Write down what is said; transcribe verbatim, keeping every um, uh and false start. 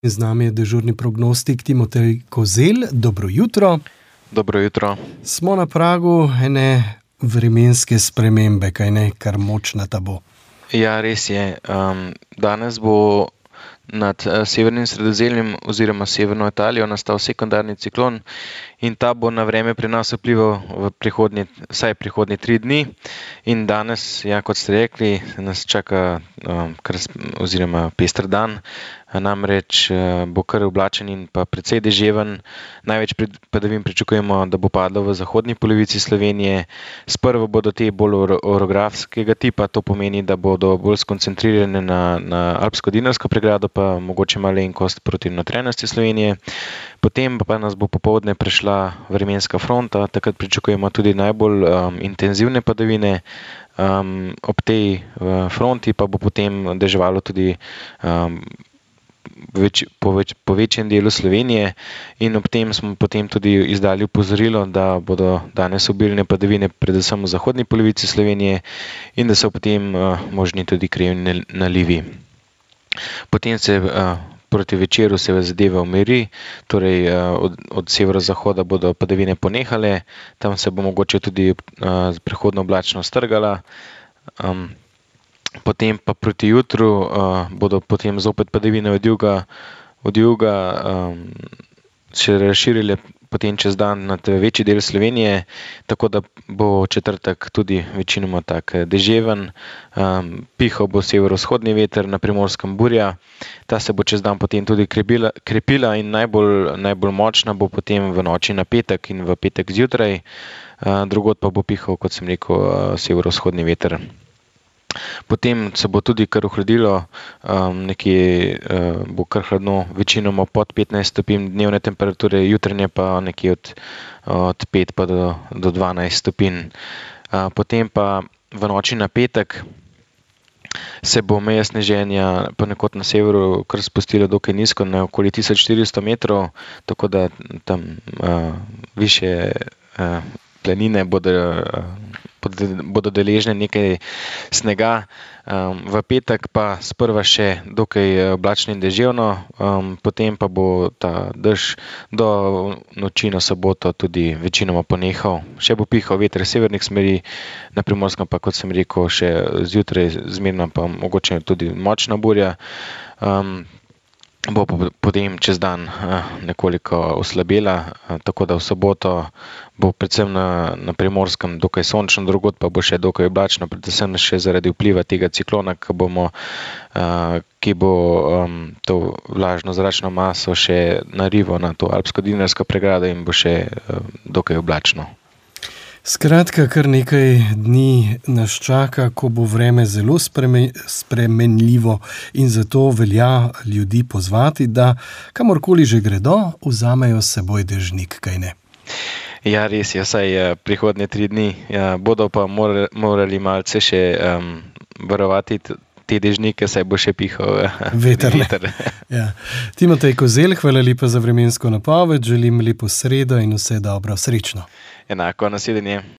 Z nami je dežurni prognostik Timotej Kozelj. Dobro jutro. Dobro jutro. Smo na pragu ene vremenske spremembe, kaj ne, kar močna ta bo. Ja, res je. Um, danes bo nad uh, severnim Sredozemljem oziroma severno Italijo nastal sekundarni ciklon in ta bo na vreme pri nas vplival v prihodnje, vsaj prihodnje tri dni. In danes, ja, kot ste rekli, nas čaka um, kar, oziroma pester dan. Namreč bo kar oblačen in pa precej deževen. Največ padavin pričakujemo, da bo padlo v zahodni polovici Slovenije. Sprva bodo te bolj orografskega tipa, to pomeni, da bodo bolj skoncentrirane na, na alpsko-dinarsko pregrado, pa mogoče malenkost proti notranjosti Slovenije. Potem pa nas bo popoldne prešla vremenska fronta, takrat pričakujemo tudi najbolj um, intenzivne padavine. Um, ob tej uh, fronti pa bo potem deževalo tudi um, Več, po, več, po večjem delu Slovenije in ob tem smo potem tudi izdali opozorilo, da bodo danes obilne padavine predvsem v zahodni polovici Slovenije in da so potem uh, možni tudi krajevni nalivi. Potem se uh, proti večeru se zadeva umiri, torej uh, od, od severozahoda bodo padavine ponehale, tam se bo mogoče tudi uh, prehodno oblačno strgala. Um, Potem pa proti jutru uh, bodo potem zopet padavine od juga, od juga um, še razširile potem čez dan nad večji del Slovenije, tako da bo četrtek tudi večinoma tak deževen. Um, pihal bo severovzhodni veter, na Primorskem burja. Ta se bo čez dan potem tudi krepila, krepila in najbolj, najbolj močna bo potem v noči na petek in v petek zjutraj. Uh, drugod pa bo pihal, kot sem rekel, uh, severovzhodni veter. Potem se bo tudi kar ohladilo, um, nekje uh, bo kar hladno, večinoma pod petnajst stopinj dnevne temperature, jutranje pa nekje od, od pet pa do, do dvanajst stopinj. Uh, potem pa v noči na petek se bo meja sneženja ponekod na severu kar spustila dokaj nizko, na okoli tisoč štiristo metrov, tako da tam uh, višje uh, planine bodo uh, bodo deležne nekaj snega. Um, v petek pa sprva še dokaj oblačno in deževno, um, potem pa bo ta dež do noči na soboto tudi večinoma ponehal. Še bo pihal veter severnih smeri, na Primorskem pa, kot sem rekel, še zjutraj zmerno pa mogoče tudi močna burja. Um, bo potem čez dan nekoliko oslabela, tako da v soboto bo predvsem na, na Primorskem dokaj sončno, drugod pa bo še dokaj oblačno, predvsem še zaradi vpliva tega ciklona, ki, bomo, ki bo um, to vlažno zračno maso še narival na to alpsko-dinarsko pregrado in bo še um, dokaj oblačno. Skratka, kar nekaj dni nas čaka, ko bo vreme zelo spremenljivo in zato velja ljudi pozvati, da kamorkoli že gredo, vzamejo s seboj dežnik, kaj ne? Ja, res je, saj prihodnje tri dni ja, bodo pa morali, morali malce še um, varovati te dežnike, saj bo še pihal veter. veter. Ja. Timotej Kozelj, hvala lepa za vremensko napoved, želim lepo sredo in vse dobro, srečno. Enako, nasvidenje.